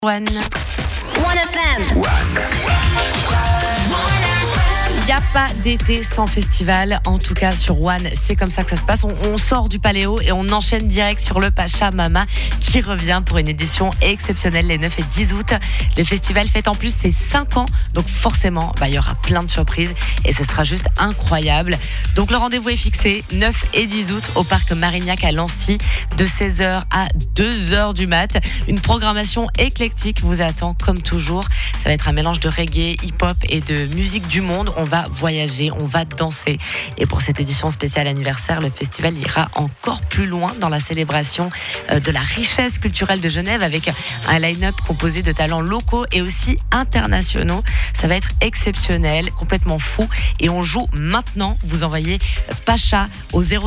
One. One FM. Il n'y a pas d'été sans festival, en tout cas sur One, c'est comme ça que ça se passe. On sort du Paléo et on enchaîne direct sur le Pachamama qui revient pour une édition exceptionnelle les 9 et 10 août. Le festival fête en plus ses 5 ans, donc forcément, il y aura plein de surprises et ce sera juste incroyable. Donc le rendez-vous est fixé 9 et 10 août au parc Marignac à Lancy de 16h à 2h du mat. Une programmation éclectique vous attend comme toujours. Ça va être un mélange de reggae, hip-hop et de musique du monde. On va voyager, on va danser. Et pour cette édition spéciale anniversaire, le festival ira encore plus loin dans la célébration de la richesse culturelle de Genève avec un line-up composé de talents locaux et aussi internationaux. Ça va être exceptionnel, complètement fou. Et on joue maintenant. Vous envoyez Pacha au 0